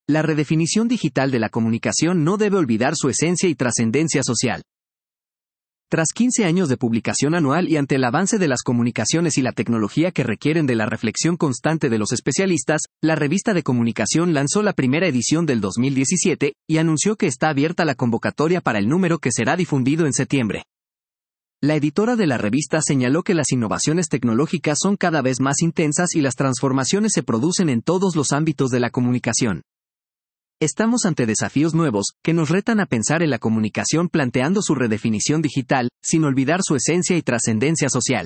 La redefinición digital de la comunicación no debe olvidar su esencia y trascendencia social. Tras 15 años de publicación anual y ante el avance de las comunicaciones y la tecnología que requieren de la reflexión constante de los especialistas, la revista de comunicación lanzó la primera edición del 2017 y anunció que está abierta la convocatoria para el número que será difundido en septiembre. La editora de la revista señaló que las innovaciones tecnológicas son cada vez más intensas y las transformaciones se producen en todos los ámbitos de la comunicación. Estamos ante desafíos nuevos, que nos retan a pensar en la comunicación planteando su redefinición digital, sin olvidar su esencia y trascendencia social.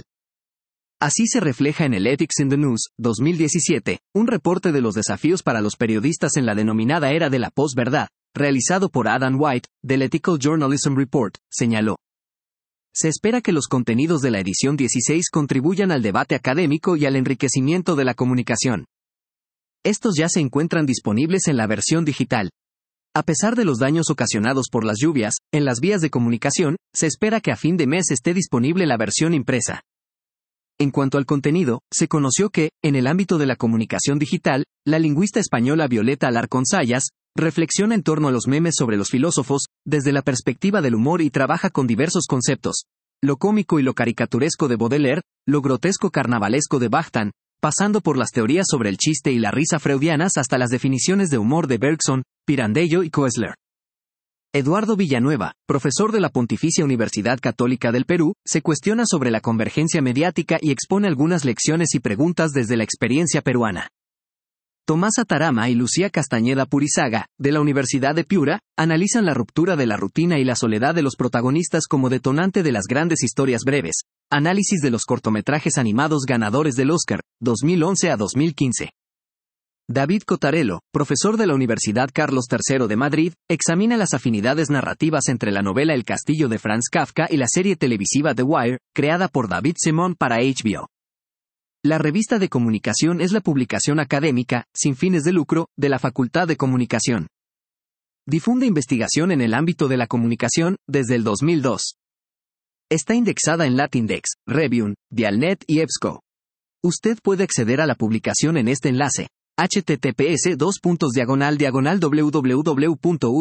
Así se refleja en el Ethics in the News, 2017, un reporte de los desafíos para los periodistas en la denominada era de la posverdad, realizado por Adam White, del Ethical Journalism Report, señaló. Se espera que los contenidos de la edición 16 contribuyan al debate académico y al enriquecimiento de la comunicación. Estos ya se encuentran disponibles en la versión digital. A pesar de los daños ocasionados por las lluvias, en las vías de comunicación, se espera que a fin de mes esté disponible la versión impresa. En cuanto al contenido, se conoció que, en el ámbito de la comunicación digital, la lingüista española Violeta Alarcón Sayas reflexiona en torno a los memes sobre los filósofos, desde la perspectiva del humor y trabaja con diversos conceptos. Lo cómico y lo caricaturesco de Baudelaire, lo grotesco carnavalesco de Bakhtin, pasando por las teorías sobre el chiste y la risa freudianas hasta las definiciones de humor de Bergson, Pirandello y Koestler. Eduardo Villanueva, profesor de la Pontificia Universidad Católica del Perú, se cuestiona sobre la convergencia mediática y expone algunas lecciones y preguntas desde la experiencia peruana. Tomás Atarama y Lucía Castañeda Purizaga, de la Universidad de Piura, analizan la ruptura de la rutina y la soledad de los protagonistas como detonante de las grandes historias breves. Análisis de los cortometrajes animados ganadores del Oscar, 2011 a 2015. David Cotarello, profesor de la Universidad Carlos III de Madrid, examina las afinidades narrativas entre la novela El castillo de Franz Kafka y la serie televisiva The Wire, creada por David Simon para HBO. La revista de comunicación es la publicación académica, sin fines de lucro, de la Facultad de Comunicación. Difunde investigación en el ámbito de la comunicación, desde el 2002. Está indexada en Latindex, Review, Dialnet y EBSCO. Usted puede acceder a la publicación en este enlace: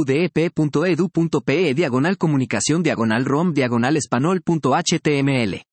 https://www.udep.edu.pe/comunicación/rom/espanol.html